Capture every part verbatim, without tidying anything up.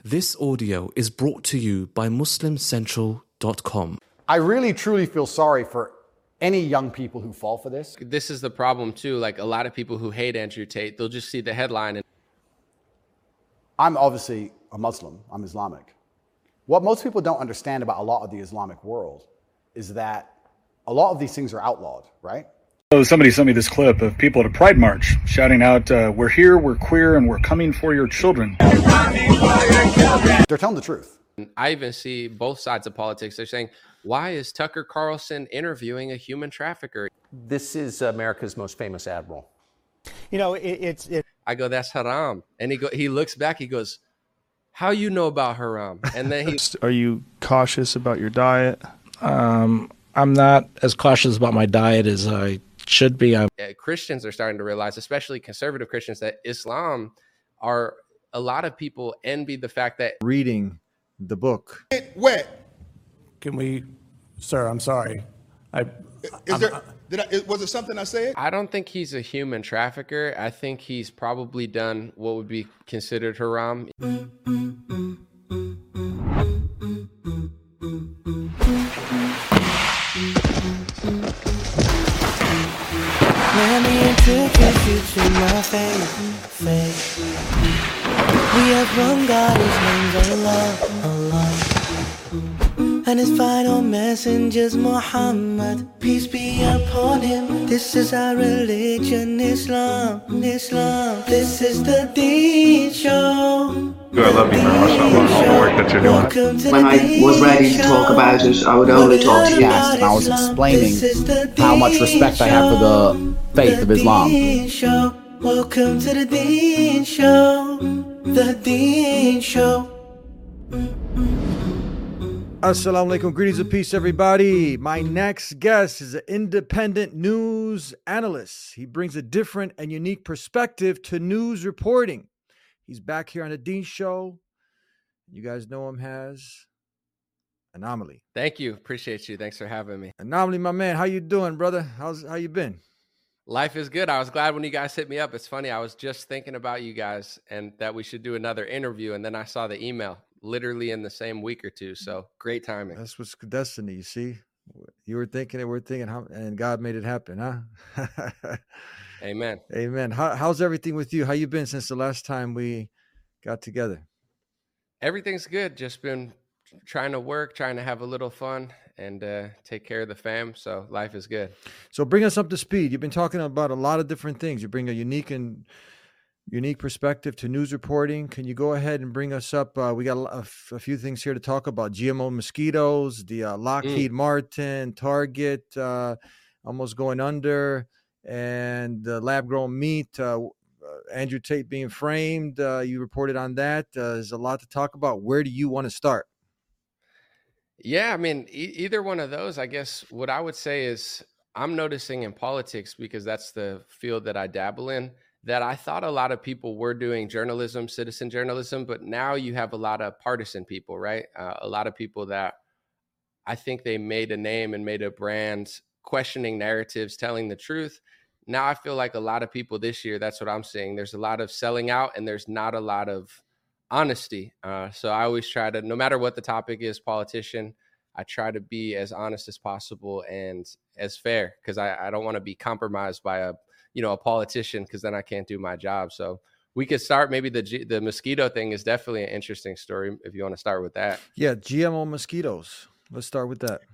This audio is brought to you by muslim central dot com. I really truly feel sorry for any young people who fall for this. This is the problem too. Like a lot of people who hate Andrew Tate, they'll just see the headline. And I'm obviously a Muslim, I'm Islamic. What most people don't understand about a lot of the Islamic world is that a lot of these things are outlawed, right? So somebody sent me this clip of people at a Pride March shouting out, uh, we're here, we're queer, and we're coming for your children. They're telling the truth. I even see both sides of politics. They're saying, why is Tucker Carlson interviewing a human trafficker? This is America's most famous admiral. You know, it, it's... It- I go, that's haram. And he go, he looks back, he goes, how you know about haram? And then he... Are you cautious about your diet? Um, I'm not as cautious about my diet as I should be. I'm- Christians are starting to realize, especially conservative Christians, that Islam are, a lot of people envy the fact that... Reading the book. Wet. Can we, sir, I'm sorry. I, Is I'm, there, did I, was it something I said? I don't think he's a human trafficker. I think he's probably done what would be considered haram. Let me introduce you to my faith, faith. We have one God, his name's Allah, Allah. And his final messenger's Muhammad, peace be upon him. This is our religion, Islam, Islam. This is the Deen Show. I love you very much. I love all the work that you're doing. When I was ready to talk about it, I would only talk to guests, and I was explaining how much respect I have for the faith of Islam. Welcome to the Deen Show, the Deen Show. Assalamu alaikum, greetings of peace, everybody. My next guest is an independent news analyst. He brings a different and unique perspective to news reporting. He's back here on the Deen Show. You guys know him as Anomaly. Thank you. Appreciate you. Thanks for having me. Anomaly, my man. How you doing, brother? How's how you been? Life is good. I was glad when you guys hit me up. It's funny. I was just thinking about you guys and that we should do another interview. And then I saw the email literally in the same week or two. So great timing. That's what's destiny. You see, you were thinking it, we're thinking, how, and God made it happen, huh? Amen. Amen. How, how's everything with you? How you been since the last time we got together? Everything's good. Just been trying to work, trying to have a little fun and uh, take care of the fam. So life is good. So bring us up to speed. You've been talking about a lot of different things. You bring a unique and unique perspective to news reporting. Can you go ahead and bring us up? Uh, we got a, a few things here to talk about. G M O mosquitoes, the uh, Lockheed mm. Martin, Target uh, almost going under, and the lab-grown meat, uh, Andrew Tate being framed. Uh, you reported on that. Uh, there's a lot to talk about. Where do you want to start? Yeah, I mean, e- either one of those, I guess what I would say is I'm noticing in politics, because that's the field that I dabble in, that I thought a lot of people were doing journalism, citizen journalism, but now you have a lot of partisan people, right? Uh, a lot of people that I think they made a name and made a brand questioning narratives, telling the truth. Now I feel like a lot of people this year, that's what I'm seeing. There's a lot of selling out and there's not a lot of honesty. Uh, so I always try to, no matter what the topic is, politician, I try to be as honest as possible and as fair, because I, I don't want to be compromised by a you know, a politician, because then I can't do my job. So we could start, maybe the G- the mosquito thing is definitely an interesting story if you want to start with that. Yeah, G M O mosquitoes. Let's start with that.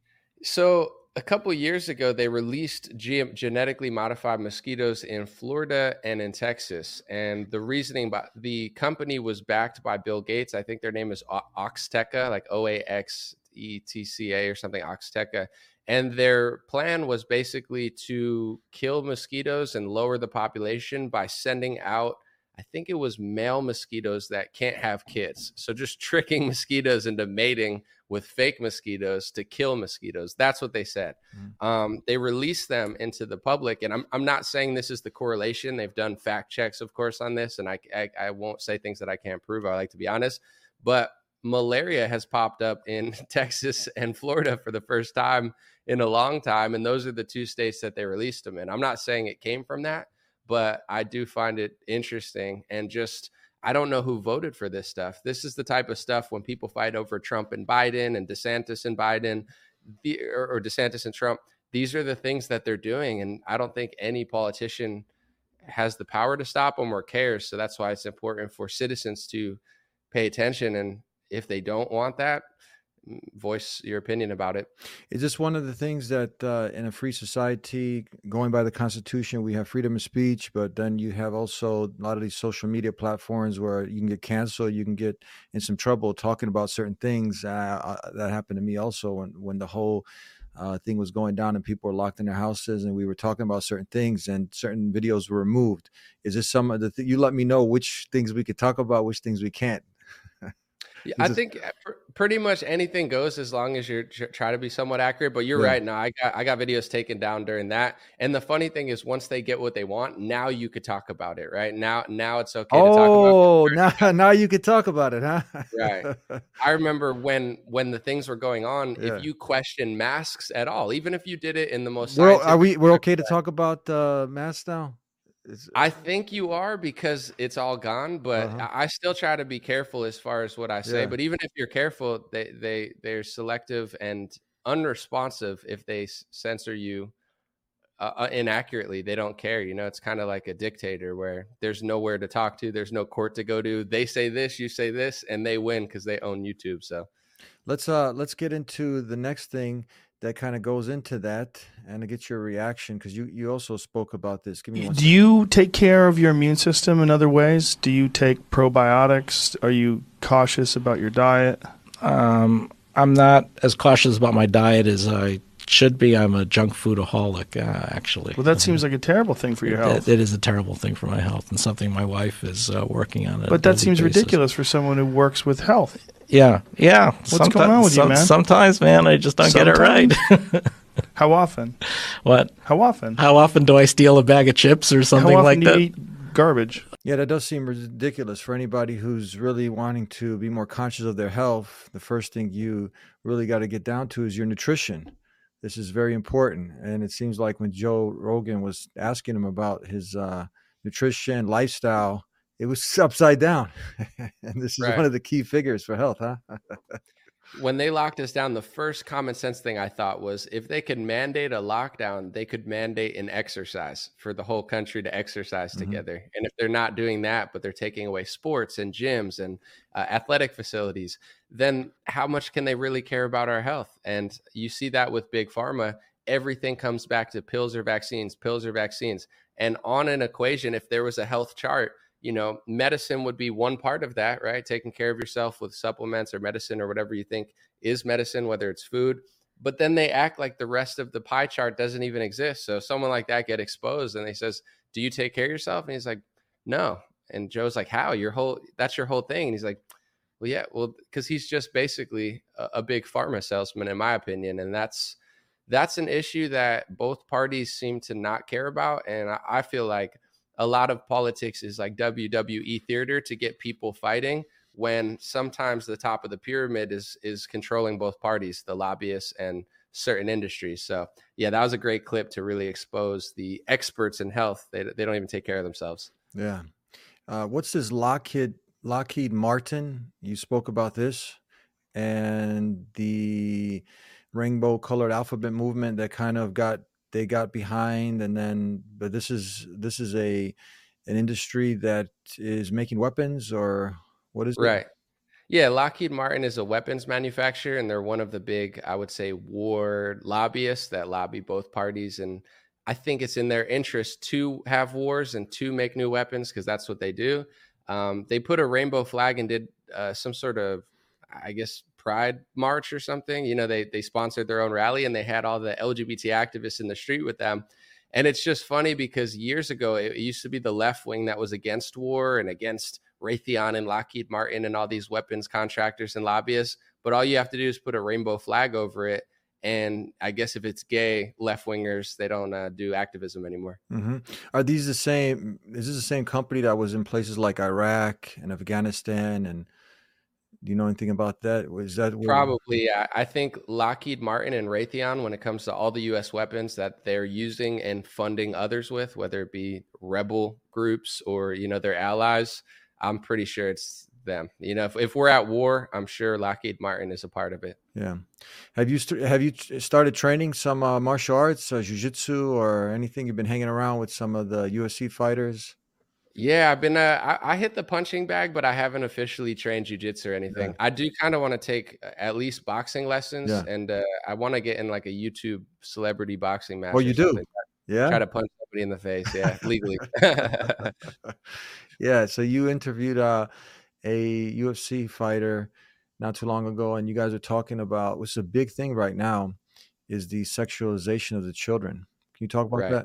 So a couple of years ago, they released G- genetically modified mosquitoes in Florida and in Texas. And the reasoning, by the company was backed by Bill Gates. I think their name is o- Oxteca, like O A X E T C A or something, Oxteca. And their plan was basically to kill mosquitoes and lower the population by sending out, I think it was male mosquitoes that can't have kids. So just tricking mosquitoes into mating with fake mosquitoes to kill mosquitoes. That's what they said. Mm. Um, they released them into the public. And I'm I'm not saying this is the correlation. They've done fact checks, of course, on this. And I, I, I won't say things that I can't prove. I like to be honest. But malaria has popped up in Texas and Florida for the first time in a long time. And those are the two states that they released them in. I'm not saying it came from that, but I do find it interesting. And just, I don't know who voted for this stuff. This is the type of stuff when people fight over Trump and Biden and DeSantis and Biden the, or, or DeSantis and Trump. These are the things that they're doing. And I don't think any politician has the power to stop them or cares. So that's why it's important for citizens to pay attention. And if they don't want that, voice your opinion about it. Is this one of the things that uh, in a free society, going by the Constitution, we have freedom of speech, but then you have also a lot of these social media platforms where you can get canceled, you can get in some trouble talking about certain things. Uh, that happened to me also when, when the whole uh, thing was going down and people were locked in their houses and we were talking about certain things and certain videos were removed. Is this some of the th- you let me know which things we could talk about, which things we can't? Yeah, I think pretty much anything goes as long as you try to be somewhat accurate. But you're yeah. right. No, I got I got videos taken down during that. And the funny thing is, once they get what they want, now you could talk about it. Right now, now it's okay oh, to talk about it. Oh, now now you could talk about it, huh? Right. I remember when when the things were going on. Yeah. If you question masks at all, even if you did it in the most, we're, are we we're okay to talk about uh, masks now? I think you are because it's all gone, but uh-huh. I still try to be careful as far as what I say. Yeah. But even if you're careful, they, they, they're selective and unresponsive if they censor you uh, inaccurately. They don't care. You know, it's kind of like a dictator where there's nowhere to talk to. There's no court to go to. They say this, you say this, and they win because they own YouTube. So let's uh let's get into the next thing that kind of goes into that and to get your reaction, because you, you also spoke about this. Give me one Do second. you take care of your immune system in other ways? Do you take probiotics? Are you cautious about your diet? Um, I'm not as cautious about my diet as I should be. I'm a junk foodaholic, uh, actually. Well, that seems like a terrible thing for your health. It, it is a terrible thing for my health and something my wife is uh, working on. But that seems basis. ridiculous for someone who works with health. Yeah, yeah. What's sometimes, going on with you, man? Sometimes, man, I just don't sometimes? get it right. How often? What? How often? How often do I steal a bag of chips or something How often like do that? You eat garbage. Yeah, that does seem ridiculous for anybody who's really wanting to be more conscious of their health. The first thing you really got to get down to is your nutrition. This is very important. And it seems like when Joe Rogan was asking him about his uh, nutrition, lifestyle, it was upside down. And this is right. one of the key figures for health, huh? When they locked us down, the first common sense thing I thought was if they could mandate a lockdown, they could mandate an exercise for the whole country to exercise mm-hmm. together. And if they're not doing that, but they're taking away sports and gyms and uh, athletic facilities, then how much can they really care about our health? And you see that with Big Pharma. Everything comes back to pills or vaccines, pills or vaccines. And on an equation, if there was a health chart, you know, medicine would be one part of that, right? Taking care of yourself with supplements or medicine or whatever you think is medicine, whether it's food. But then they act like the rest of the pie chart doesn't even exist. So someone like that get exposed and they says, do you take care of yourself? And he's like, no. And Joe's like, how? Your whole, that's your whole thing. And he's like, well, yeah, well, because he's just basically a, a big pharma salesman, in my opinion. And that's, that's an issue that both parties seem to not care about. And I, I feel like a lot of politics is like W W E theater to get people fighting when sometimes the top of the pyramid is is controlling both parties, the lobbyists and certain industries. So yeah, that was a great clip to really expose the experts in health. They they don't even take care of themselves. Yeah. Uh, what's this Lockheed Lockheed Martin? You spoke about this and the rainbow colored alphabet movement that kind of got they got behind, and then but this is this is a an industry that is making weapons, or what is it? Right. Yeah, Lockheed Martin is a weapons manufacturer, and they're one of the big, I would say, war lobbyists that lobby both parties. And I think it's in their interest to have wars and to make new weapons because that's what they do. Um, they put a rainbow flag and did uh, some sort of, I guess, Pride March or something. You know, they they sponsored their own rally and they had all the L G B T activists in the street with them. And it's just funny because years ago, it used to be the left wing that was against war and against Raytheon and Lockheed Martin and all these weapons contractors and lobbyists. But all you have to do is put a rainbow flag over it. And I guess if it's gay, left wingers, they don't uh, do activism anymore. Mm-hmm. Are these the same? Is this the same company that was in places like Iraq and Afghanistan? And do you know anything about that? Was that where... Probably? Yeah. I think Lockheed Martin and Raytheon, when it comes to all the U S weapons that they're using and funding others with, whether it be rebel groups or, you know, their allies, I'm pretty sure it's them. You know, if, if we're at war, I'm sure Lockheed Martin is a part of it. Yeah. Have you st- have you t- started training some uh, martial arts, uh, jiu-jitsu, or anything? You've been hanging around with some of the U F C fighters? Yeah, I've been. Uh, I, I hit the punching bag, but I haven't officially trained jiu-jitsu or anything. Yeah. I do kind of want to take at least boxing lessons, yeah. and uh, I want to get in like a YouTube celebrity boxing match. Oh, you do? Yeah. Try to punch somebody in the face. Yeah, legally. Yeah. So you interviewed uh, a U F C fighter not too long ago, and you guys are talking about what's a big thing right now is the sexualization of the children. Can you talk about right. that?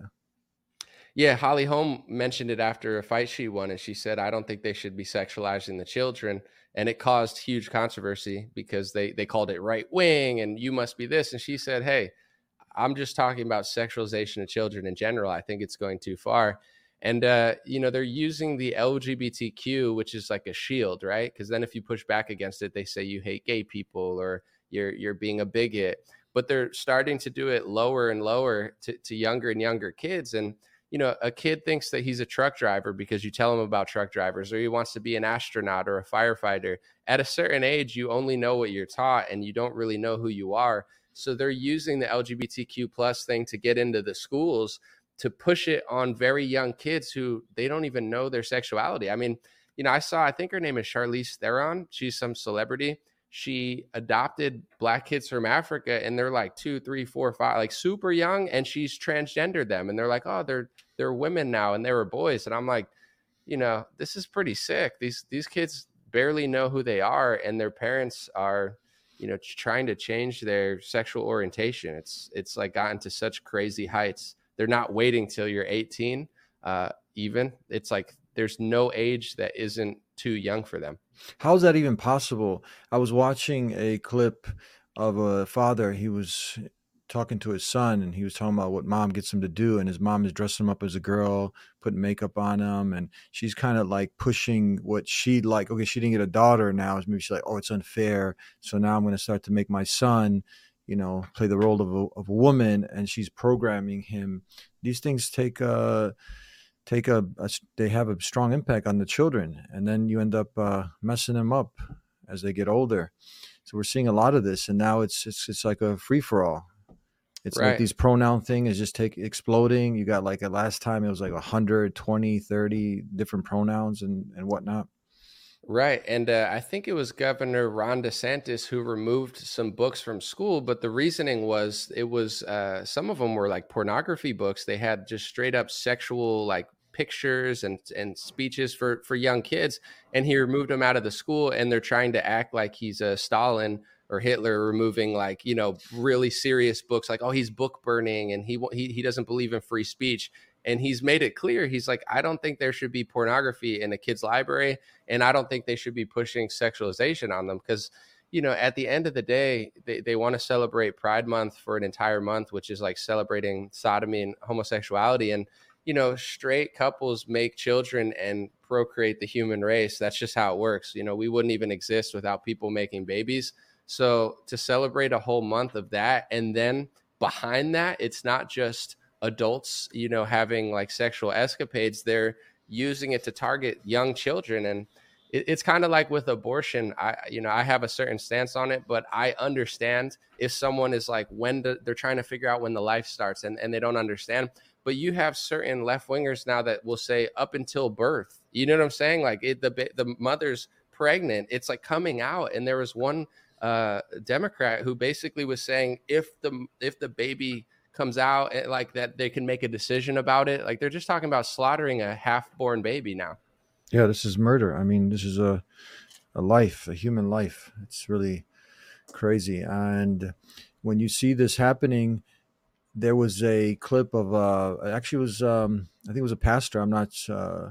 Yeah, Holly Holm mentioned it after a fight she won, and she said, I don't think they should be sexualizing the children. And it caused huge controversy because they, they called it right wing and you must be this. And she said, hey, I'm just talking about sexualization of children in general. I think it's going too far. And, uh, you know, they're using the L G B T Q, which is like a shield, right? Because then if you push back against it, they say you hate gay people or you're you're being a bigot. But they're starting to do it lower and lower to, to younger and younger kids. And, you know, a kid thinks that he's a truck driver because you tell him about truck drivers, or he wants to be an astronaut or a firefighter. At a certain age, you only know what you're taught and you don't really know who you are. So they're using the L G B T Q plus thing to get into the schools to push it on very young kids who they don't even know their sexuality. I mean, you know, I saw, I think her name is Charlize Theron. She's some celebrity. She adopted black kids from Africa and they're like two, three, four, five, like super young. And she's transgendered them. And they're like, oh, they're, they're women now. And they were boys. And I'm like, you know, this is pretty sick. These, these kids barely know who they are. And their parents are, you know, trying to change their sexual orientation. It's, it's like gotten to such crazy heights. They're not waiting till you're eighteen, uh, even. It's like there's no age that isn't too young for them. How is that even possible? I was watching a clip of a father. He was talking to his son, and he was talking about what mom gets him to do. And his mom is dressing him up as a girl, putting makeup on him. And she's kind of like pushing what she'd like. Okay, she didn't get a daughter now. Maybe she's like, oh, it's unfair. So now I'm going to start to make my son, you know, play the role of a, of a woman, and she's programming him. These things take a, take a, a, they have a strong impact on the children. And then you end up uh, messing them up as they get older. So we're seeing a lot of this, and now it's, it's, it's like a free for all. It's right. Like these pronoun thing is just take exploding. You got like a last time it was like one hundred twenty, thirty different pronouns and, and whatnot. Right. And uh, I think it was Governor Ron DeSantis who removed some books from school. But the reasoning was it was uh, some of them were like pornography books. They had just straight up sexual like pictures and, and speeches for, for young kids. And he removed them out of the school. And they're trying to act like he's a Stalin or Hitler, removing like, you know, really serious books like, oh, he's book burning and he he he doesn't believe in free speech. And he's made it clear. He's like, I don't think there should be pornography in a kid's library. And I don't think they should be pushing sexualization on them because, you know, at the end of the day, they, they want to celebrate Pride Month for an entire month, which is like celebrating sodomy and homosexuality. And, you know, straight couples make children and procreate the human race. That's just how it works. You know, we wouldn't even exist without people making babies. So to celebrate a whole month of that, and then behind that, it's not just adults, you know, having like sexual escapades, they're using it to target young children. And it, it's kind of like with abortion. I, you know, I have a certain stance on it, but I understand if someone is like, when do, they're trying to figure out when the life starts and, and they don't understand. But you have certain left wingers now that will say up until birth, you know what I'm saying? Like it, the, the mother's pregnant, it's like coming out. And there was one uh, Democrat who basically was saying if the, if the baby comes out like that, they can make a decision about it. Like they're just talking about slaughtering a half-born baby now. Yeah, this is murder. I mean, this is a a life, a human life. It's really crazy. And when you see this happening, there was a clip of uh actually it was um I think it was a pastor. I'm not uh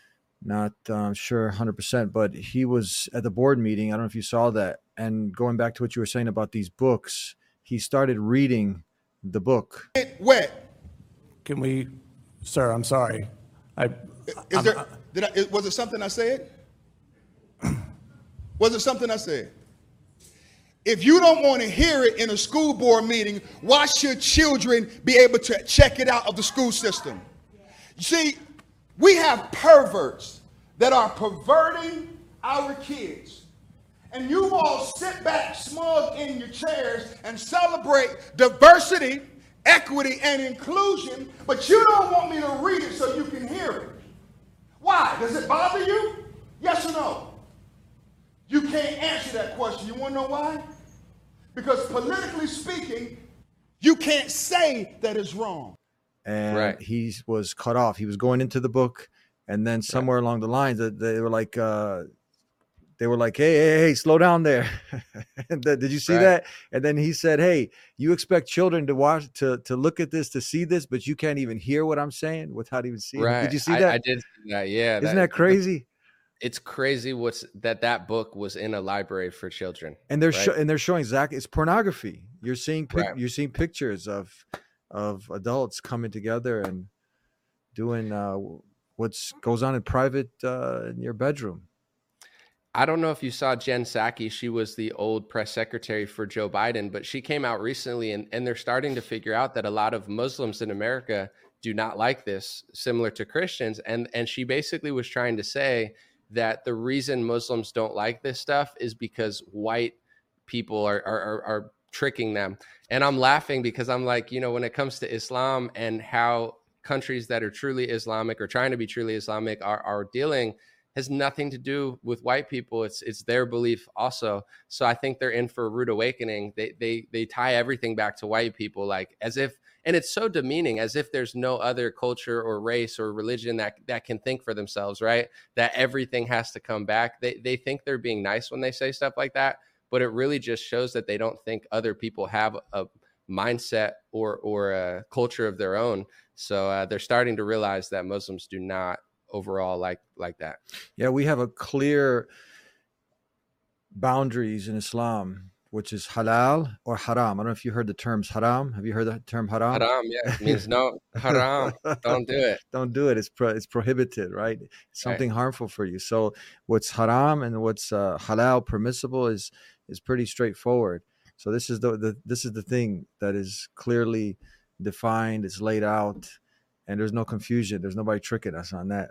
not uh, sure one hundred percent, but he was at the board meeting. I don't know if you saw that. And going back to what you were saying about these books, he started reading the book. Wet. Can we, sir, I'm sorry. I, Is I'm, there, did I, was it something I said? Was it something I said? If you don't want to hear it in a school board meeting, why should children be able to check it out of the school system? You see, we have perverts that are perverting our kids. And you all sit back smug in your chairs and celebrate diversity, equity, and inclusion, but you don't want me to read it so you can hear it. Why? Does it bother you? Yes or no? You can't answer that question. You want to know why? Because politically speaking, you can't say that it's wrong. And Right. he was cut off. He was going into the book, and then somewhere along the lines, that they were like, uh, they were like, hey, hey, hey, slow down there. And then- did you see Right. that? And then he said, hey, you expect children to watch, to to look at this, to see this, but you can't even hear what I'm saying without even seeing it. Right. Did you see I, that? I did see that. Yeah. Isn't that crazy? It's crazy what's that that book was in a library for children. And they're right? sho- and they're showing Zach. It's pornography. You're seeing pic- Right. you're seeing pictures of of adults coming together and doing uh, what's goes on in private uh, in your bedroom. I don't know if you saw Jen Psaki. She was the old press secretary for Joe Biden, but she came out recently and, and they're starting to figure out that a lot of Muslims in America do not like this, similar to Christians. And, and she basically was trying to say that the reason Muslims don't like this stuff is because white people are, are, are, are tricking them. And I'm laughing because I'm like, you know, when it comes to Islam and how countries that are truly Islamic or trying to be truly Islamic are, are dealing, has nothing to do with white people. It's it's their belief also. So I think they're in for a rude awakening. They they they tie everything back to white people, like as if, and it's so demeaning, as if there's no other culture or race or religion that that can think for themselves, right? That everything has to come back. They they think they're being nice when they say stuff like that, but it really just shows that they don't think other people have a mindset or or a culture of their own. So uh, they're starting to realize that Muslims do not overall like like that. Yeah, we have a clear boundaries in Islam, which is halal or haram. I don't know if you heard the terms haram. Have you heard the term haram? Haram, yeah, it means no, haram. Don't do it. Don't do it. It's pro- it's prohibited, right? It's something harmful for you. So what's haram and what's uh, halal, permissible, is is pretty straightforward. So this is the, the this is the thing that is clearly defined. It's laid out, and there's no confusion. There's nobody tricking us on that.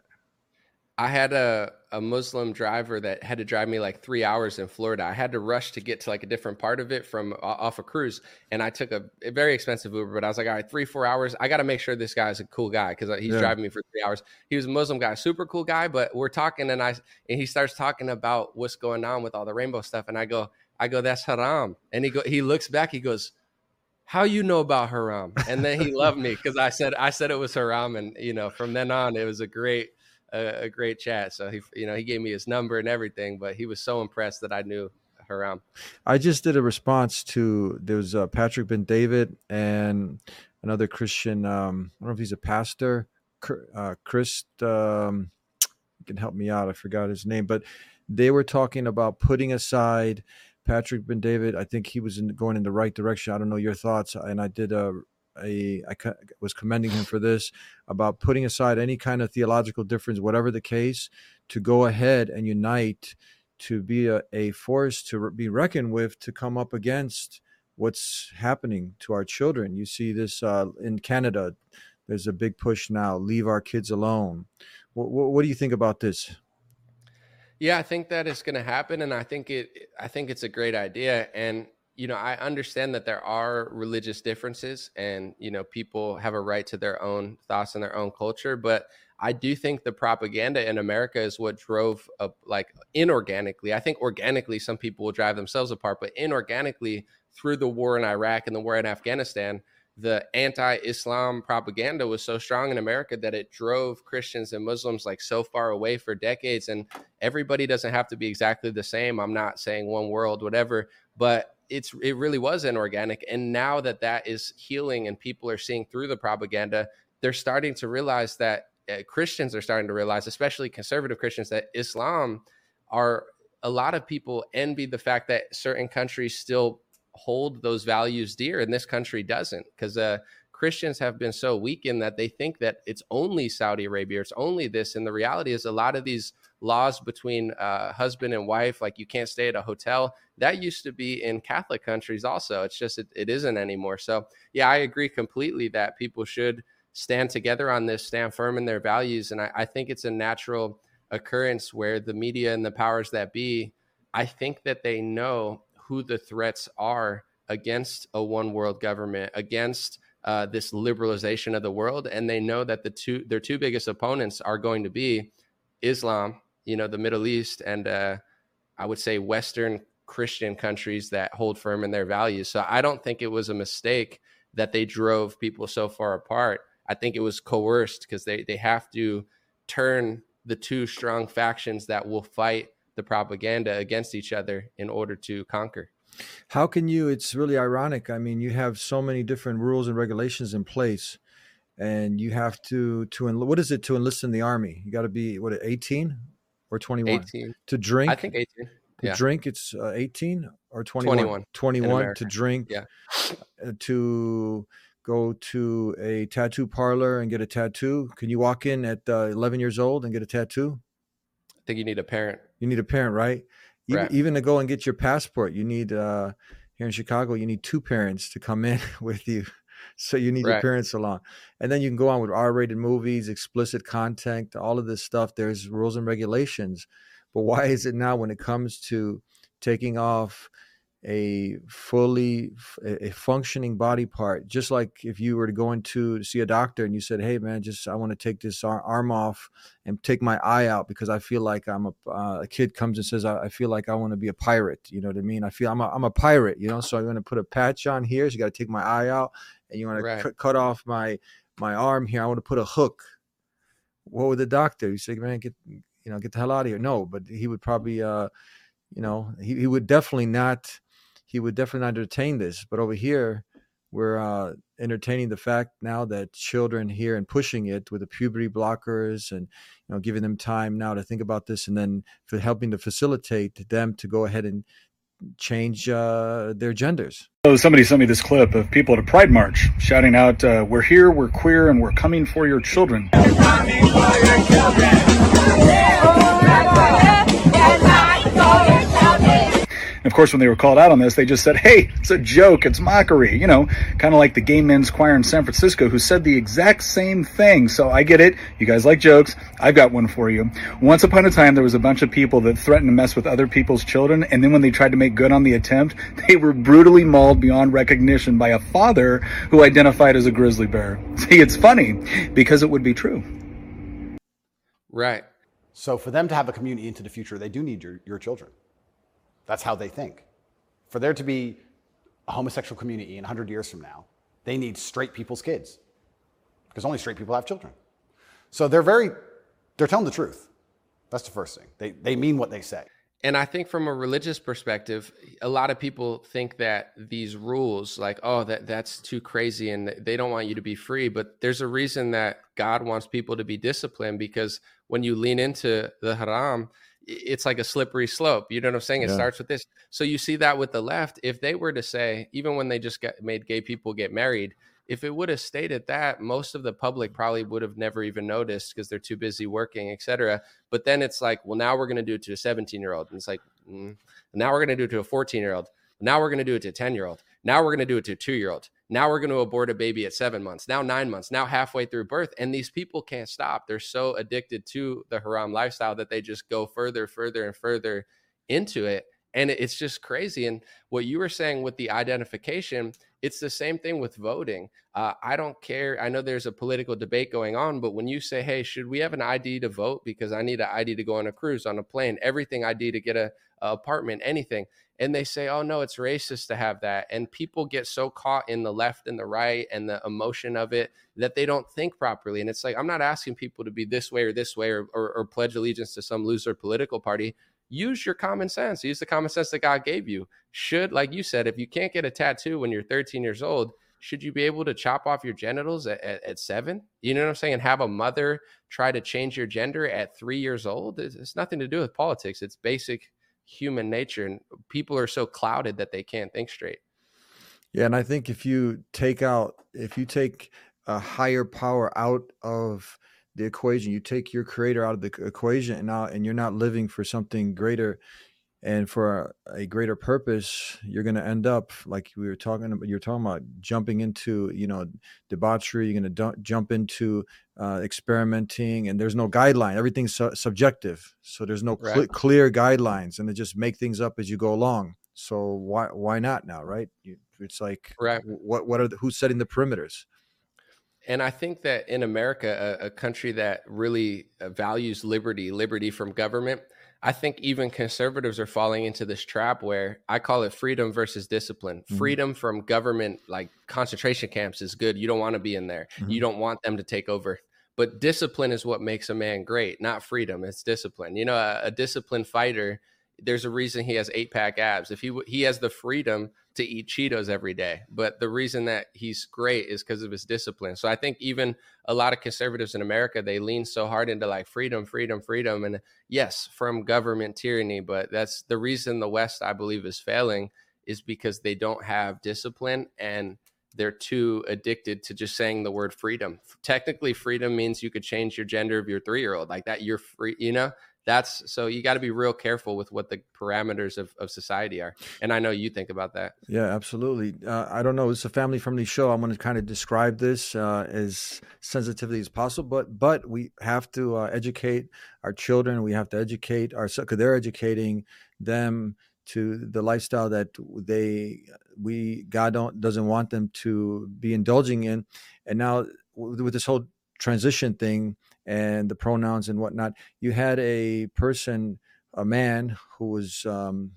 I had a, a Muslim driver that had to drive me like three hours in Florida. I had to rush to get to like a different part of it from off a cruise. And I took a, a very expensive Uber, but I was like, all right, three, four hours. I got to make sure this guy's a cool guy because he's Yeah. driving me for three hours. He was a Muslim guy, super cool guy, but we're talking and I, and he starts talking about what's going on with all the rainbow stuff. And I go, I go, that's haram. And he go, he looks back, he goes, how you know about haram? And then he loved me because I said, I said it was haram. And, you know, from then on, it was a great, a, a great chat. So he, you know, he gave me his number and everything, but he was so impressed that I knew haram. I just did a response to there was uh, Patrick Ben David and another Christian. Um, I don't know if he's a pastor. Cr- Uh, Chris, um, you can help me out. I forgot his name, but they were talking about putting aside Patrick Ben David. I think he was in, going in the right direction. I don't know your thoughts. And I did a, a I co- was commending him for this, about putting aside any kind of theological difference, whatever the case, to go ahead and unite, to be a, a force to re- be reckoned with, to come up against what's happening to our children. You see this uh, in Canada. There's a big push now. Leave our kids alone. What, what, what do you think about this? Yeah, I think that is going to happen, and I think it. I think it's a great idea. And you know, I understand that there are religious differences, and you know, people have a right to their own thoughts and their own culture. But I do think the propaganda in America is what drove up, like inorganically. I think organically, some people will drive themselves apart, but inorganically, through the war in Iraq and the war in Afghanistan, the anti-Islam propaganda was so strong in America that it drove Christians and Muslims like so far away for decades. And everybody doesn't have to be exactly the same. I'm not saying one world, whatever, but it's it really was inorganic. And now that that is healing and people are seeing through the propaganda, they're starting to realize that uh, Christians are starting to realize, especially conservative Christians, that Islam are, a lot of people envy the fact that certain countries still hold those values dear and this country doesn't, because uh, Christians have been so weakened that they think that it's only Saudi Arabia, it's only this. And the reality is a lot of these laws between uh, husband and wife, like you can't stay at a hotel, that used to be in Catholic countries also. It's just, it, it isn't anymore. So yeah, I agree completely that people should stand together on this, stand firm in their values. And I, I think it's a natural occurrence where the media and the powers that be, I think that they know who the threats are against a one world government, against uh, this liberalization of the world. And they know that the two, their two biggest opponents are going to be Islam, you know, the Middle East, and uh, I would say Western Christian countries that hold firm in their values. So I don't think it was a mistake that they drove people so far apart. I think it was coerced because they, they have to turn the two strong factions that will fight the propaganda against each other in order to conquer. How can you, it's really ironic. I mean, you have so many different rules and regulations in place, and you have to, to, enl- what is it to enlist in the army? You got to be, what, eighteen or twenty-one? eighteen. To drink? I think eighteen. To yeah. drink, it's uh, eighteen or twenty-one? twenty-one. twenty-one to drink, yeah. uh, to go to a tattoo parlor and get a tattoo. Can you walk in at uh, eleven years old and get a tattoo? I think you need a parent. You need a parent, right? Even, right. even to go and get your passport, you need, uh, here in Chicago, you need two parents to come in with you. So you need right. your parents along. And then you can go on with R-rated movies, explicit content, all of this stuff. There's rules and regulations. But why is it now when it comes to taking off a fully a functioning body part, just like if you were to go into to see a doctor and you said, hey man, just I want to take this arm off and take my eye out because I feel like I'm a uh, a kid comes and says I, I feel like I want to be a pirate, you know what I mean? I feel I'm a, I'm a pirate, you know, so I'm going to put a patch on here, so you got to take my eye out, and you want right. to cut, cut off my my arm here, I want to put a hook. What would the doctor? You say, man, get you know get the hell out of here. No, but he would probably uh you know he, he would definitely not he would definitely not entertain this. But over here, we're uh, entertaining the fact now that children here and pushing it with the puberty blockers and, you know, giving them time now to think about this, and then for helping to facilitate them to go ahead and change uh, their genders. So somebody sent me this clip of people at a Pride March shouting out, uh, we're here, we're queer, and we're coming for your children. We're coming for your children. And of course, when they were called out on this, they just said, hey, it's a joke, it's mockery, you know, kind of like the Gay Men's Choir in San Francisco who said the exact same thing. So I get it. You guys like jokes. I've got one for you. Once upon a time, there was a bunch of people that threatened to mess with other people's children. And then when they tried to make good on the attempt, they were brutally mauled beyond recognition by a father who identified as a grizzly bear. See, it's funny because it would be true. Right. So for them to have a community into the future, they do need your, your children. That's how they think. For there to be a homosexual community in one hundred years from now, they need straight people's kids, because only straight people have children. So they're very, they're telling the truth. That's the first thing. They, they mean what they say. And I think from a religious perspective, a lot of people think that these rules, like, oh, that that's too crazy and they don't want you to be free. But there's a reason that God wants people to be disciplined, because when you lean into the haram, it's like a slippery slope. You know what I'm saying? It yeah. starts with this. So you see that with the left. If they were to say, even when they just got, made gay people get married, if it would have stated that, most of the public probably would have never even noticed because they're too busy working, et cetera. But then it's like, well, now we're going to do it to a seventeen-year-old. And it's like, mm. now we're going to do it to a fourteen-year-old. Now we're going to do it to a ten-year-old. Now we're going to do it to a two-year-old. Now we're going to abort a baby at seven months. Now nine months. Now halfway through birth. And these people can't stop. They're so addicted to the haram lifestyle that they just go further, further, and further into it. And it's just crazy. And what you were saying with the identification, it's the same thing with voting. Uh, I don't care. I know there's a political debate going on, but when you say, hey, should we have an I D to vote? Because I need an I D to go on a cruise, on a plane, everything I D to get a, a apartment, anything. And they say, oh, no, it's racist to have that. And people get so caught in the left and the right and the emotion of it that they don't think properly. And it's like, I'm not asking people to be this way or this way or, or, or pledge allegiance to some loser political party. Use your common sense. Use the common sense that God gave you. Should, like you said, if you can't get a tattoo when you're thirteen years old, should you be able to chop off your genitals at, at, at seven? You know what I'm saying? And have a mother try to change your gender at three years old? It's, it's nothing to do with politics. It's basic human nature, and people are so clouded that they can't think straight. Yeah, and I think if you take out, if you take a higher power out of the equation, you take your creator out of the equation, and now, and you're not living for something greater, and for a, a greater purpose, you're going to end up like we were talking about. You're talking about jumping into, you know, debauchery. You're going to du- jump into uh, experimenting, and there's no guideline. Everything's su- subjective, so there's no cl- Right. clear guidelines, and they just make things up as you go along. So why why not now, right? You, it's like, Right. what what are the, who's setting the perimeters? And I think that in America, a, a country that really uh, values liberty, liberty from government, I think even conservatives are falling into this trap where I call it freedom versus discipline. Mhm. Freedom from government, like concentration camps, is good. You don't want to be in there. Mhm. You don't want them to take over. But discipline is what makes a man great, not freedom. It's discipline. You know, a, a disciplined fighter, there's a reason he has eight pack abs. If he w- he has the freedom to eat Cheetos every day, but the reason that he's great is because of his discipline. So I think even a lot of conservatives in America, they lean so hard into like freedom, freedom, freedom, and yes, from government tyranny. But that's the reason the West, I believe, is failing, is because they don't have discipline and they're too addicted to just saying the word freedom. Technically, freedom means you could change your gender of your three-year-old like that. You're free, you know. That's so you got to be real careful with what the parameters of, of society are. And I know you think about that. Yeah, absolutely. Uh, I don't know. It's a family-friendly show. I'm going to kind of describe this uh, as sensitively as possible, but but we have to uh, educate our children. We have to educate our because they're educating them to the lifestyle that they we God don't doesn't want them to be indulging in. And now with, with this whole transition thing and the pronouns and whatnot, you had a person, a man who was, um,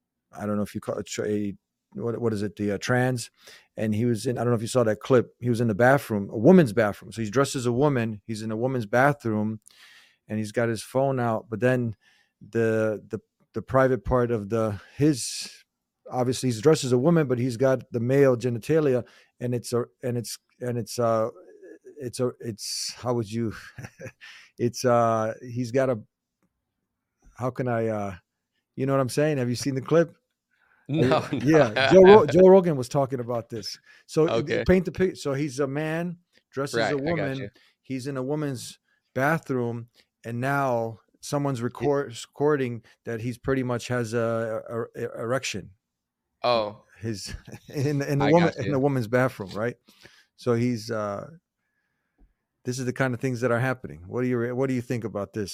I don't know if you call it a, what, what is it? The uh, trans. And he was in, I don't know if you saw that clip. He was in the bathroom, a woman's bathroom. So he's dressed as a woman. He's in a woman's bathroom and he's got his phone out, but then the, the, the private part of the, his, obviously he's dressed as a woman, but he's got the male genitalia and it's, a, and it's, and it's, uh, it's a it's how would you it's uh he's got a how can I uh you know what I'm saying? Have you seen the clip? No, Uh, yeah, no. Joe Ro- Joe Rogan was talking about this. So Okay. paint the picture. So he's a man dressed Right, as I a got woman. you. He's in a woman's bathroom, and now someone's record, recording that he's pretty much has a, a, a erection. Oh, His in the, in the I woman got you. in the woman's bathroom, right? So he's uh this is the kind of things that are happening. What do you what do you think about this?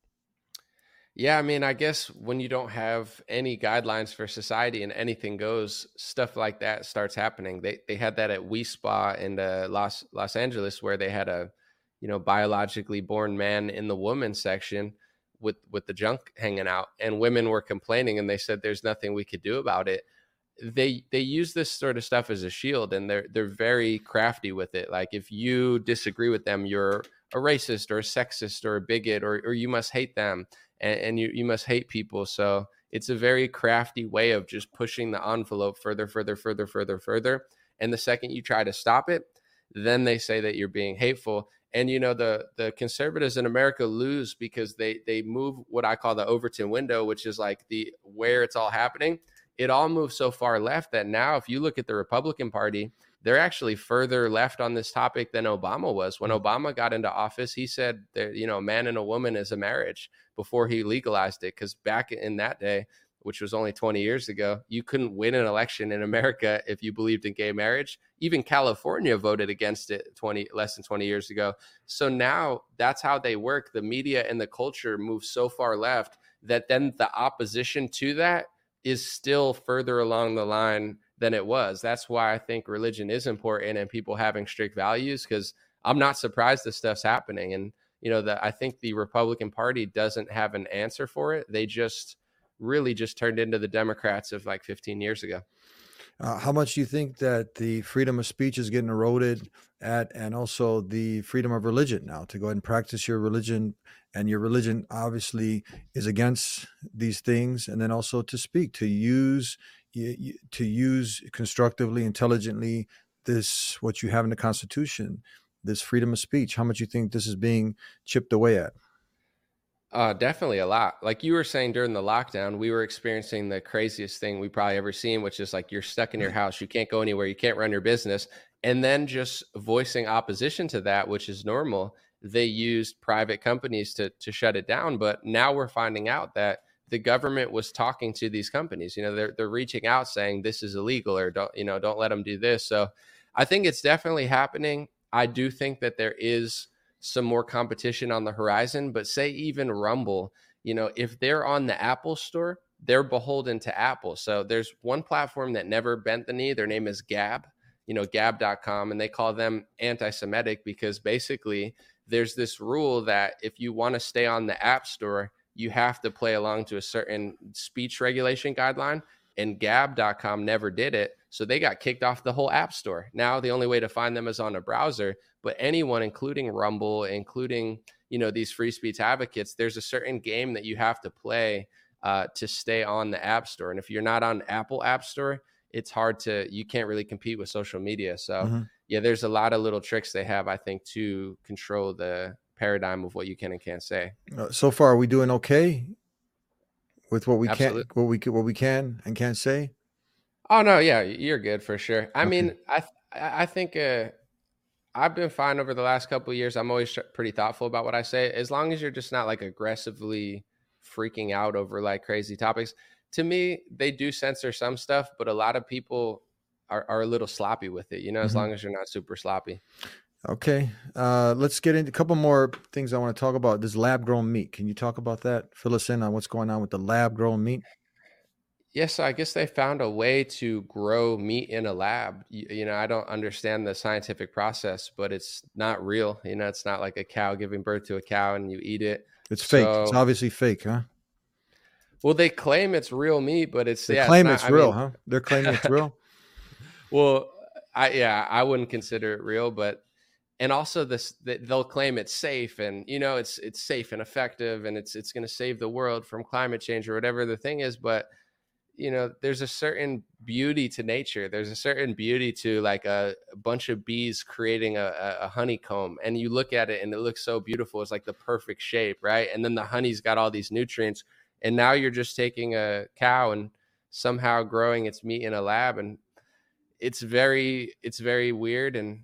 yeah. I mean, I guess when you don't have any guidelines for society and anything goes, stuff like that starts happening. They they had that at We Spa in uh, Los Los Angeles, where they had a, you know, biologically born man in the women's section with with the junk hanging out, and women were complaining, and they said there's nothing we could do about it. They they use this sort of stuff as a shield, and they're they're very crafty with it. Like if you disagree with them, you're a racist or a sexist or a bigot, or or you must hate them, and, and you you must hate people. So it's a very crafty way of just pushing the envelope further, further, further, further, further. And the second you try to stop it, then they say that you're being hateful. And you know, the the conservatives in America lose because they they move what I call the Overton window, which is like the where it's all happening. It all moves so far left that now if you look at the Republican Party, they're actually further left on this topic than Obama was. When Obama got into office, he said that, you know, a man and a woman is a marriage before he legalized it. Because back in that day, which was only twenty years ago, you couldn't win an election in America if you believed in gay marriage. Even California voted against it twenty less than twenty years ago. So now that's how they work. The media and the culture move so far left that then the opposition to that is still further along the line than it was. That's why I think religion is important and people having strict values, because I'm not surprised this stuff's happening. And, you know, that I think the Republican Party doesn't have an answer for it. They just really just turned into the Democrats of like fifteen years ago. Uh, how much do you think that the freedom of speech is getting eroded at, and also the freedom of religion now to go ahead and practice your religion, and your religion obviously is against these things, and then also to speak, to use, to use constructively, intelligently, this, what you have in the Constitution, this freedom of speech. How much do you think this is being chipped away at? Uh, definitely a lot. Like you were saying during the lockdown, we were experiencing the craziest thing we probably ever seen, which is like you're stuck in your house. You can't go anywhere. You can't run your business. And then just voicing opposition to that, which is normal. They used private companies to, to shut it down. But now we're finding out that the government was talking to these companies. You know, they're they're reaching out saying this is illegal, or don't, you know, don't let them do this. So I think it's definitely happening. I do think that there is some more competition on the horizon, but say even Rumble, you know, if they're on the Apple Store, they're beholden to Apple. So there's one platform that never bent the knee. Their name is Gab, you know, gab dot com, and they call them anti-Semitic because basically there's this rule that if you want to stay on the App Store, you have to play along to a certain speech regulation guideline, and gab dot com never did it. So they got kicked off the whole App Store. Now the only way to find them is on a browser, but anyone, including Rumble, including, you know, these free speech advocates, there's a certain game that you have to play uh, to stay on the App Store. And if you're not on Apple App Store, it's hard to, you can't really compete with social media. So mm-hmm. yeah, there's a lot of little tricks they have, I think, to control the paradigm of what you can and can't say. Uh, so far, are we doing okay with what we Absolutely. can, what we what we can and can't say? Oh no, yeah, you're good for sure. I Okay. mean, I I think uh, I've been fine over the last couple of years. I'm always tr- pretty thoughtful about what I say, as long as you're just not like aggressively freaking out over like crazy topics. To me, they do censor some stuff, but a lot of people are, are a little sloppy with it, you know, as Mhm. long as you're not super sloppy. Okay, uh, let's get into a couple more things I want to talk about. This lab-grown meat. Can you talk about that? Fill us in on what's going on with the lab-grown meat. Yes, so I guess they found a way to grow meat in a lab. You, you know, I don't understand the scientific process, but it's not real. You know, it's not like a cow giving birth to a cow and you eat it. It's fake. It's So, obviously fake, huh? well, they claim it's real meat, but it's They yeah, claim not, it's I real, mean, huh? They're claiming it's real. Well, I yeah, I wouldn't consider it real, but and also this that they'll claim it's safe and you know it's it's safe and effective and it's it's going to save the world from climate change or whatever the thing is, but you know, there's a certain beauty to nature. There's a certain beauty to like a, a bunch of bees creating a, a, a honeycomb, and you look at it and it looks so beautiful. It's like the perfect shape, right? And then the honey's got all these nutrients, and now you're just taking a cow and somehow growing its meat in a lab, and it's very, it's very weird, and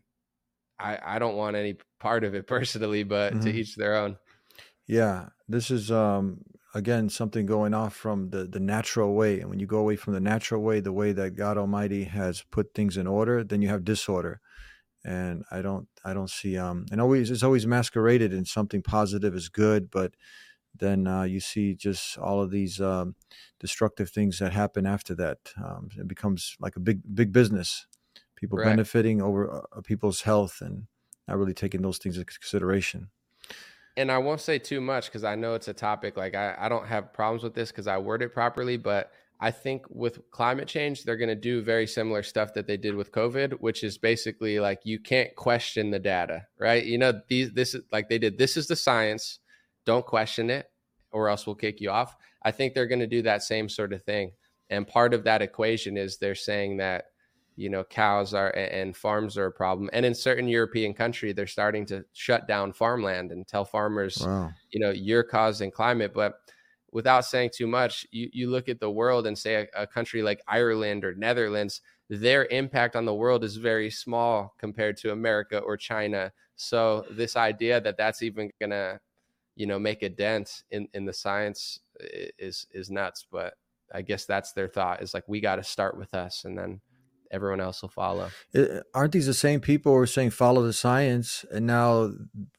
I, I don't want any part of it personally, but to Mhm. each their own. Yeah, this is um again something going off from the the natural way, and when you go away from the natural way, the way that God Almighty has put things in order, then you have disorder. And I don't I don't see um and always it's always masqueraded in something positive is good, but then uh, you see just all of these um, destructive things that happen after that. Um, it becomes like a big big business. People Right. benefiting over uh, people's health and not really taking those things into consideration. And I won't say too much because I know it's a topic, like I, I don't have problems with this because I word it properly, but I think with climate change, they're going to do very similar stuff that they did with COVID, which is basically like you can't question the data, right? You know, these this is like they did, this is the science, don't question it or else we'll kick you off. I think they're going to do that same sort of thing. And part of that equation is they're saying that, you know, cows are and farms are a problem. And in certain European country, they're starting to shut down farmland and tell farmers, Wow. you know, you're causing climate. But without saying too much, you, you look at the world and say a, a country like Ireland or Netherlands, their impact on the world is very small compared to America or China. So this idea that that's even going to, you know, make a dent in, in the science is, is nuts. But I guess that's their thought is like, we got to start with us and then everyone else will follow. Uh, Aren't these the same people who are saying follow the science, and now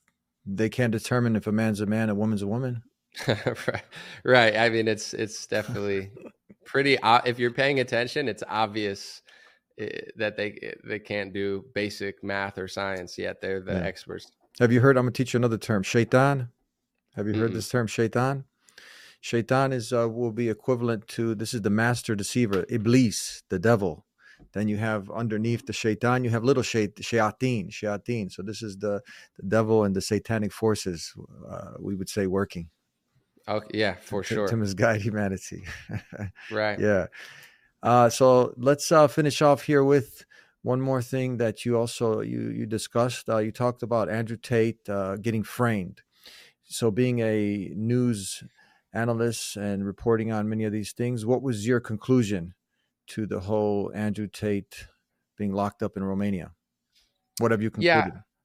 they can't determine if a man's a man, a woman's a woman? right. Right. I mean, it's, it's definitely pretty, uh, if you're paying attention, it's obvious uh, that they, they can't do basic math or science yet. They're the Yeah. experts. Have you heard? I'm gonna teach you another term, shaitan. Have you heard Mm-mm. this term, shaitan? Shaitan is uh, will be equivalent to, this is the master deceiver, Iblis, the devil. Then you have underneath the shaitan, you have little shait, shayateen, shayateen. So this is the, the devil and the satanic forces, uh, we would say, working Okay. Yeah, for to, sure. to misguide humanity. Right. Yeah. Uh, so let's uh, finish off here with one more thing that you also you you discussed. Uh, you talked about Andrew Tate uh, getting framed. So being a news analyst and reporting on many of these things, what was your conclusion to the whole Andrew Tate being locked up in Romania? What have you Yeah. concluded?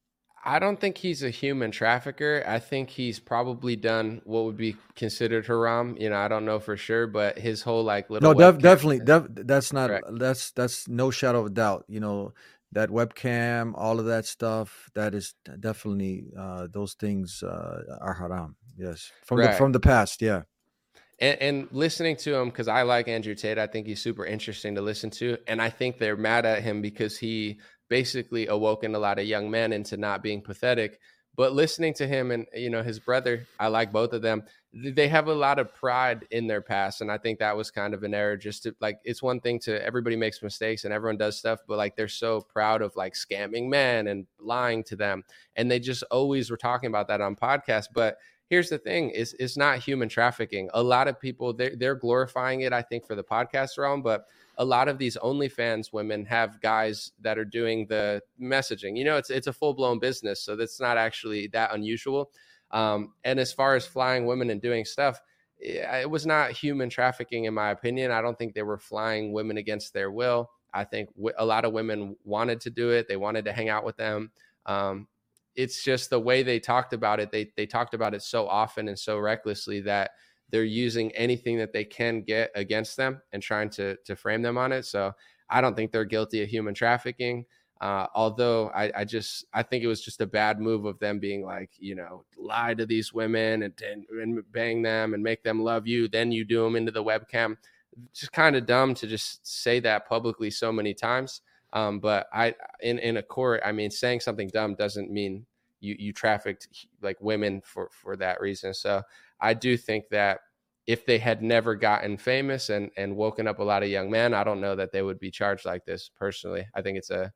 I don't think he's a human trafficker. I think he's probably done what would be considered haram. You know, I don't know for sure, but his whole like little No, def- webcam definitely. thing- Def- that's not. Correct. That's that's no shadow of a doubt. You know, that webcam, all of that stuff. That is definitely uh, those things uh, are haram. Yes, from the Right. from the past. Yeah. And, and listening to him, because I like Andrew Tate, I think he's super interesting to listen to. And I think they're mad at him because he basically awoken a lot of young men into not being pathetic. But listening to him and, you know, his brother, I like both of them. They have a lot of pride in their past. And I think that was kind of an error. Just to like, it's one thing to everybody makes mistakes and everyone does stuff, but like they're so proud of like scamming men and lying to them. And they just always were talking about that on podcasts. But here's the thing, is it's not human trafficking. A lot of people, they're, they're glorifying it, I think, for the podcast realm, but a lot of these OnlyFans women have guys that are doing the messaging. You know, it's it's a full-blown business, so that's not actually that unusual. Um, and as far as flying women and doing stuff, it was not human trafficking, in my opinion. I don't think they were flying women against their will. I think w- a lot of women wanted to do it. They wanted to hang out with them. Um, it's just the way they talked about it. They they talked about it so often and so recklessly that they're using anything that they can get against them and trying to to frame them on it. So I don't think they're guilty of human trafficking. Uh, although I, I just I think it was just a bad move of them being like, you know, lie to these women and, and, and bang them and make them love you. Then you do them into the webcam. Just kind of dumb to just say that publicly so many times. Um, but I in, in a court, I mean, saying something dumb doesn't mean you, you trafficked like women for, for that reason. So I do think that if they had never gotten famous and, and woken up a lot of young men, I don't know that they would be charged like this personally. I think it's a,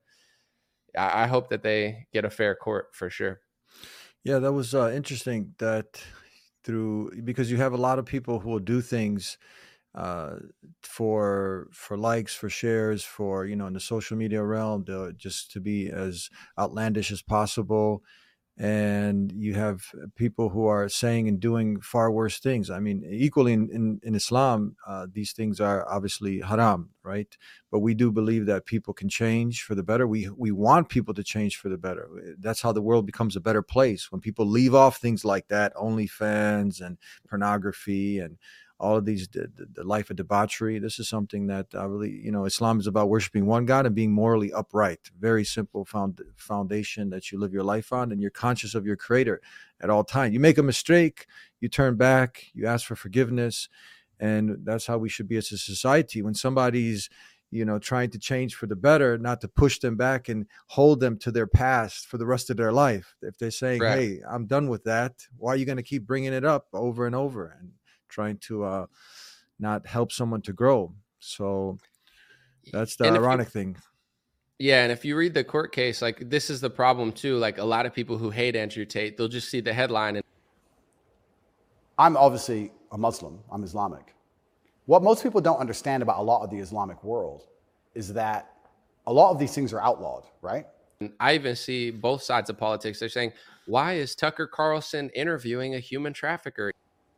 I I hope that they get a fair court for sure. Yeah, that was uh, interesting that through, because you have a lot of people who will do things uh, for for likes, for shares, for, you know, in the social media realm, to, just to be as outlandish as possible. And you have people who are saying and doing far worse things. I mean, equally in, in, in Islam, uh, these things are obviously haram, right? But we do believe that people can change for the better. We we want people to change for the better. That's how the world becomes a better place. When people leave off things like that, OnlyFans and pornography and all of these, the, the life of debauchery. This is something that I really, you know, Islam is about worshiping one God and being morally upright. Very simple found, foundation that you live your life on, and you're conscious of your Creator at all times. You make a mistake, you turn back, you ask for forgiveness, and that's how we should be as a society. When somebody's, you know, trying to change for the better, not to push them back and hold them to their past for the rest of their life. If they're saying, Right. hey, I'm done with that, why are you going to keep bringing it up over and over and trying to uh, not help someone to grow? So that's the And if you- ironic thing. Yeah, and if you read the court case, like this is the problem too. Like a lot of people who hate Andrew Tate, they'll just see the headline and I'm obviously a Muslim, I'm Islamic. What most people don't understand about a lot of the Islamic world is that a lot of these things are outlawed, right? I even see both sides of politics. They're saying, why is Tucker Carlson interviewing a human trafficker?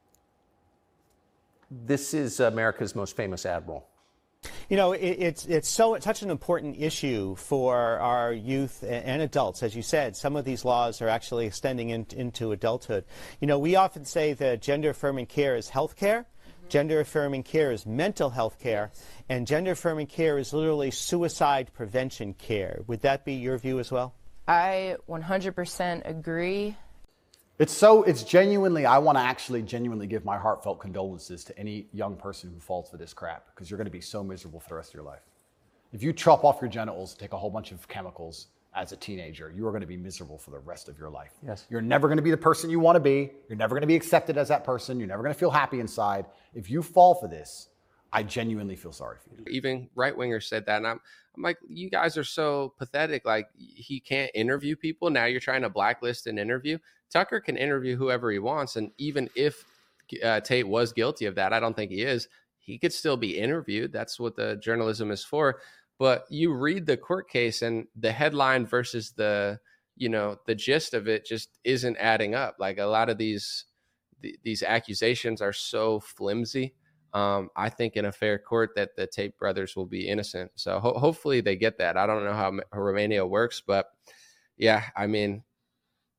This is America's most famous admiral. You know, it, it's it's so such an important issue for our youth and, and adults. As you said, some of these laws are actually extending in, into adulthood. You know, we often say that gender affirming care is health care. Gender affirming care is mental health care, and gender affirming care is literally suicide prevention care. Would that be your view as well? I one hundred percent agree. It's so, it's genuinely, I want to actually genuinely give my heartfelt condolences to any young person who falls for this crap, because you're going to be so miserable for the rest of your life. If you chop off your genitals, take a whole bunch of chemicals as a teenager, you are going to be miserable for the rest of your life. Yes. You're never going to be the person you want to be. You're never going to be accepted as that person. You're never going to feel happy inside. If you fall for this, I genuinely feel sorry for you. Even right wingers said that, and I'm, I'm like, you guys are so pathetic. Like he can't interview people. Now you're trying to blacklist an interview. Tucker can interview whoever he wants, and even if uh, Tate was guilty of that, I don't think he is. He could still be interviewed. That's what the journalism is for. But you read the court case, and the headline versus the, you know, the gist of it just isn't adding up. Like a lot of these th- these accusations are so flimsy. Um, I think in a fair court that the Tate brothers will be innocent. So ho- hopefully they get that. I don't know how, how Romania works, but yeah, I mean,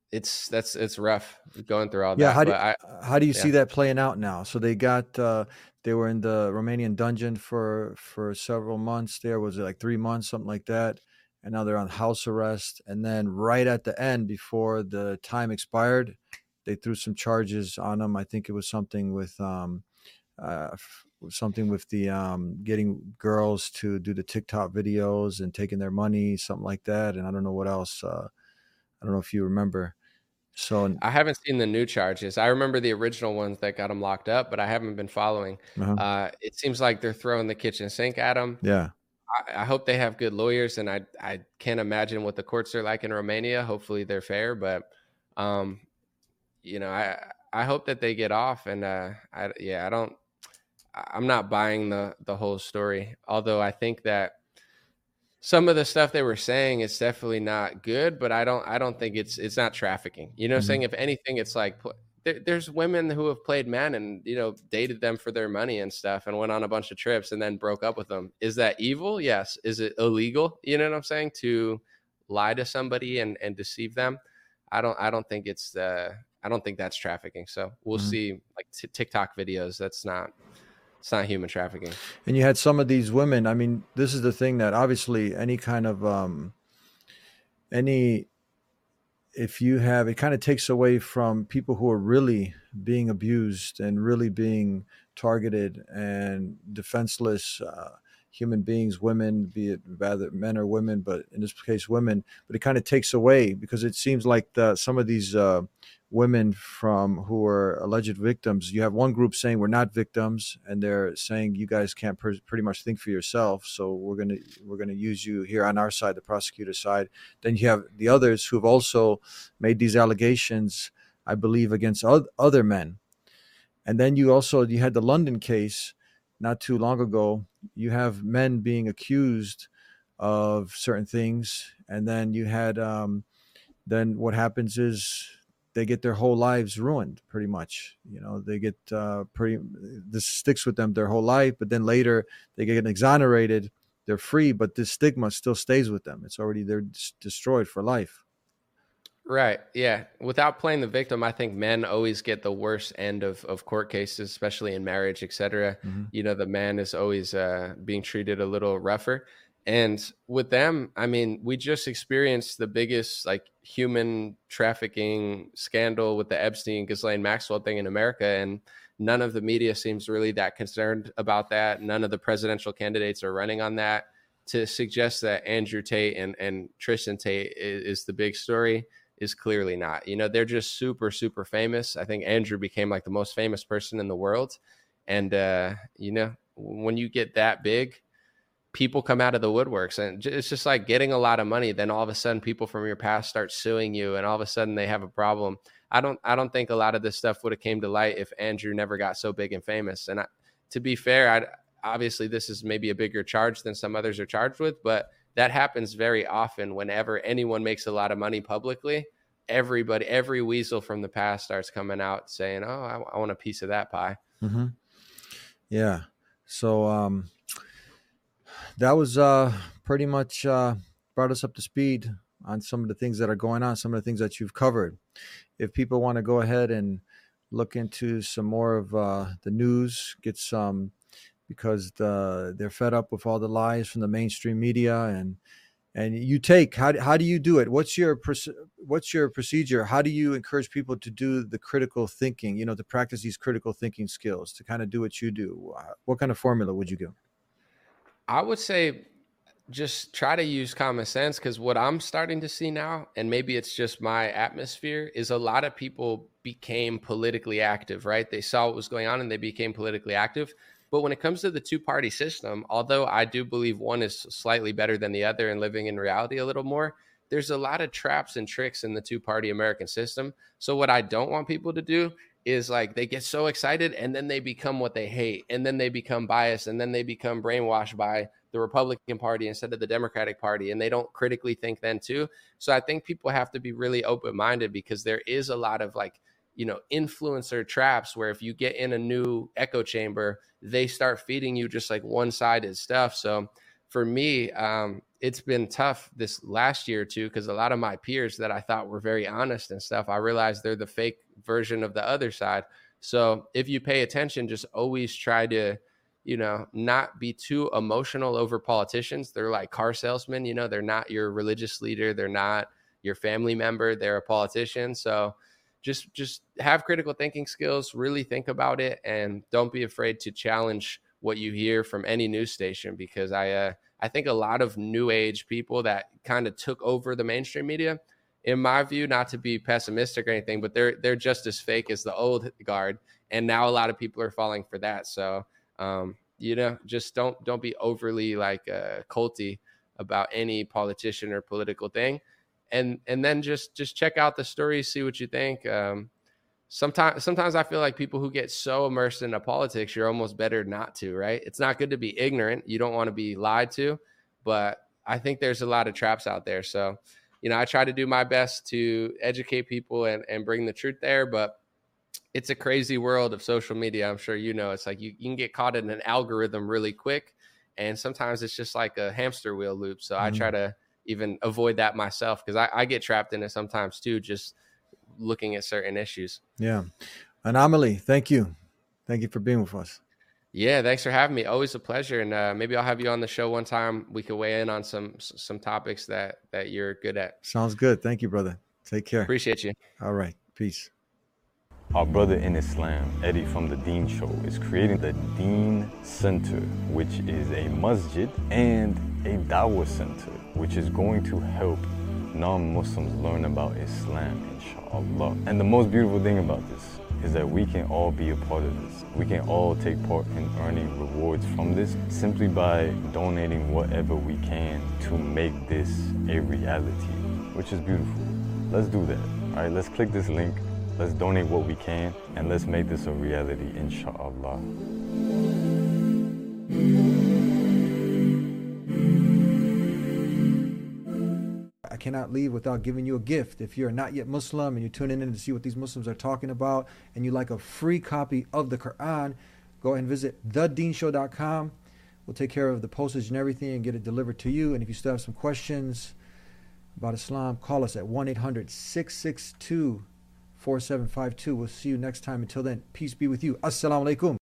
it's that's it's rough going through all Yeah, that. how do But I, how do you yeah. see that playing out now? So they got uh, they were in the Romanian dungeon for for several months. There was it like three months, something like that, and now they're on house arrest. And then right at the end, before the time expired, they threw some charges on them. I think it was something with um, uh, f- something with the um, getting girls to do the TikTok videos and taking their money, something like that. And I don't know what else. Uh, I don't know if you remember. So I haven't seen the new charges. I remember the original ones that got them locked up, but I haven't been following. Uh-huh. Uh, it seems like they're throwing the kitchen sink at them. yeah. I, I hope they have good lawyers, and I I can't imagine what the courts are like in Romania. Hopefully they're fair, but um, you know, I I hope that they get off. And uh, I yeah, I don't. I'm not buying the the whole story. Although I think that some of the stuff they were saying is definitely not good, but I don't I don't think it's it's not trafficking. You know what I'm Mhm. saying? If anything, it's like pl- there, there's women who have played men and, you know, dated them for their money and stuff and went on a bunch of trips and then broke up with them. Is that evil? Yes. Is it illegal? You know what I'm saying? To lie to somebody and, and deceive them? I don't I don't think it's uh I don't think that's trafficking. So we'll Mhm. see. Like t- TikTok videos, that's not it's not human trafficking. And you had some of these women. I mean, this is the thing that obviously any kind of um, any if you have it kind of takes away from people who are really being abused and really being targeted and defenseless uh, human beings, women, be it rather men or women, but in this case women. But it kind of takes away because it seems like the, some of these uh, women from who are alleged victims, you have one group saying we're not victims, and they're saying you guys can't per- pretty much think for yourself, so we're gonna we're gonna use you here on our side, the prosecutor's side. Then you have the others who've also made these allegations, I believe, against o- other men. And then you also you had the London case not too long ago. You have men being accused of certain things, and then you had um, then what happens is they get their whole lives ruined pretty much. You know, they get uh, pretty, this sticks with them their whole life, but then later they get exonerated, they're free, but this stigma still stays with them. It's already, they're s- destroyed for life. Right. Yeah. Without playing the victim, I think men always get the worst end of, of court cases, especially in marriage, et cetera. Mhm. You know, the man is always uh, being treated a little rougher. And with them, I mean, we just experienced the biggest like human trafficking scandal with the Epstein Ghislaine Maxwell thing in America. And none of the media seems really that concerned about that. None of the presidential candidates are running on that. To suggest that Andrew Tate and, and Tristan Tate is, is the big story is clearly not. You know, they're just super, super famous. I think Andrew became like the most famous person in the world. And, uh, you know, when you get that big, people come out of the woodworks, and j- it's just like getting a lot of money. Then all of a sudden people from your past start suing you, and all of a sudden they have a problem. I don't, I don't think a lot of this stuff would have came to light if Andrew never got so big and famous. And I, to be fair, I obviously this is maybe a bigger charge than some others are charged with, but that happens very often. Whenever anyone makes a lot of money publicly, everybody, every weasel from the past starts coming out saying, oh, I, I want a piece of that pie. Mm-hmm. Yeah. So um, that was uh, pretty much uh, brought us up to speed on some of the things that are going on, some of the things that you've covered. If people want to go ahead and look into some more of uh, the news, get some, because the, they're fed up with all the lies from the mainstream media, and and you take how how do you do it? What's your proce- what's your procedure? How do you encourage people to do the critical thinking? You know, to practice these critical thinking skills, to kind of do what you do. What kind of formula would you give? I would say just try to use common sense, because what I'm starting to see now, and maybe it's just my atmosphere, is a lot of people became politically active, right? They saw what was going on and they became politically active. But when it comes to the two-party system, although I do believe one is slightly better than the other and living in reality a little more, there's a lot of traps and tricks in the two-party American system. So what I don't want people to do is like they get so excited and then they become what they hate, and then they become biased, and then they become brainwashed by the Republican Party instead of the Democratic Party, and they don't critically think then too. So I think people have to be really open-minded, because there is a lot of like, you know, influencer traps where if you get in a new echo chamber, they start feeding you just like one-sided stuff. So for me, um, it's been tough this last year too, because a lot of my peers that I thought were very honest and stuff, I realized they're the fake version of the other side. So if you pay attention, just always try to, you know, not be too emotional over politicians. They're like car salesmen, you know, they're not your religious leader. They're not your family member. They're a politician. So just, just have critical thinking skills, really think about it, and don't be afraid to challenge what you hear from any news station, because I, uh, I think a lot of new age people that kind of took over the mainstream media, in my view, not to be pessimistic or anything, but they're, they're just as fake as the old guard. And now a lot of people are falling for that. So, um, you know, just don't, don't be overly like uh, culty about any politician or political thing. And, and then just, just check out the stories, see what you think. Um, Sometimes, sometimes I feel like people who get so immersed into politics, you're almost better not to, right? It's not good to be ignorant. You don't want to be lied to, but I think there's a lot of traps out there. So, you know, I try to do my best to educate people and, and bring the truth there, but it's a crazy world of social media. I'm sure you know, it's like you, you can get caught in an algorithm really quick, and sometimes it's just like a hamster wheel loop. So mm-hmm. I try to even avoid that myself, because I, I get trapped in it sometimes too, just looking at certain issues. Yeah. Anomaly, thank you. Thank you for being with us. Yeah, thanks for having me. Always a pleasure. And uh, maybe I'll have you on the show one time. We could weigh in on some some topics that that you're good at. Sounds good. Thank you, brother. Take care. Appreciate you. All right. Peace. Our brother in Islam, Eddie from The Deen Show, is creating the Deen Center, which is a masjid and a dawah center, which is going to help non-Muslims learn about Islam, inshallah. And the most beautiful thing about this is that we can all be a part of this. We can all take part in earning rewards from this simply by donating whatever we can to make this a reality, which is beautiful. Let's do that. All right, let's click this link. Let's donate what we can, and let's make this a reality, inshallah. I cannot leave without giving you a gift. If you're not yet Muslim and you're tuning in to see what these Muslims are talking about, and you like a free copy of the Quran, go ahead and visit the deen show dot com. We'll take care of the postage and everything and get it delivered to you. And if you still have some questions about Islam, call us at one eight hundred, six six two, four seven five two. We'll see you next time. Until then, peace be with you. Assalamu alaikum.